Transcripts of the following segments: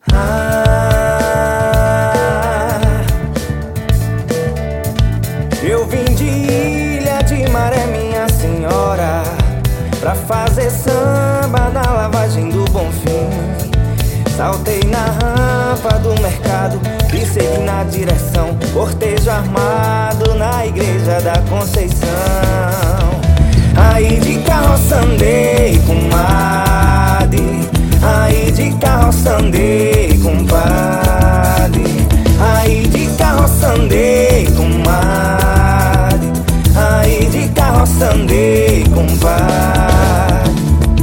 Eu vim de Ilha de Maré, minha senhora, pra fazer samba na lavagem do Bonfim. Saltei na rampa do mercado e segui na direção, cortejo armado na igreja da Conceição. Aí de carroça andei com madre, aí de carroça andei com padre, aí de carroça andei com madre, aí de carroça andei com padre.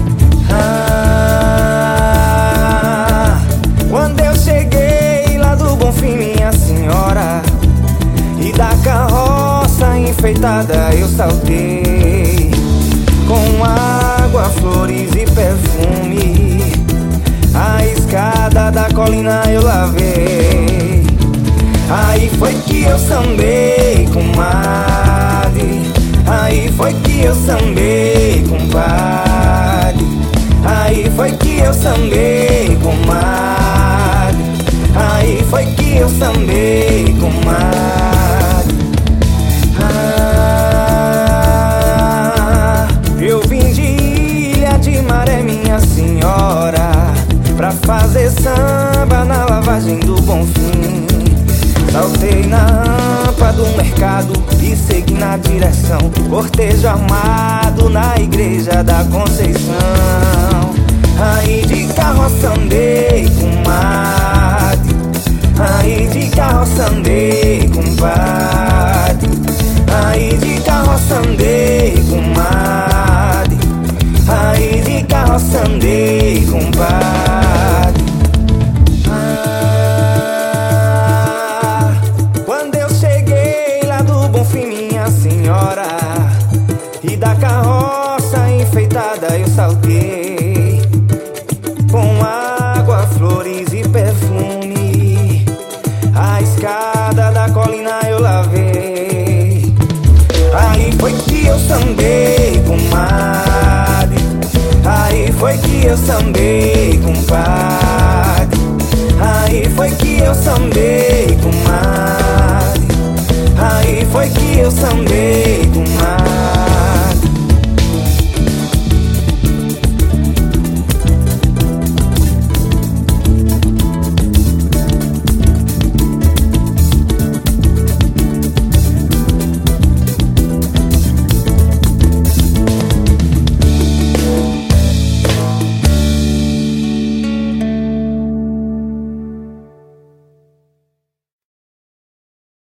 Quando eu cheguei lá do Bonfim, minha senhora, e da carroça enfeitada eu saltei, com água, flores e perfume, a escada da colina eu lavei. Aí foi que eu sambei com madre, aí foi que eu sambei com padre, aí foi que eu sambei com madre, aí foi que eu sambei com madre. Eu vim de Ilha de Maré, minha senhora, pra fazer samba na lavagem do Bonfim. Saltei na rampa do mercado e segui na direção, cortejo armado na igreja da Conceição. Aí de carroça andei com madre, aí de carroça andei com padre, aí de carroça andei com madre, aí de carroça andei com padre. Quando eu cheguei lá do Bonfim, minha senhora, e da carroça enfeitada eu saltei, com água, flores e perfume, a escada da colina eu lavei. Aí foi que eu sambei com madre, aí foi que eu sambei com padre,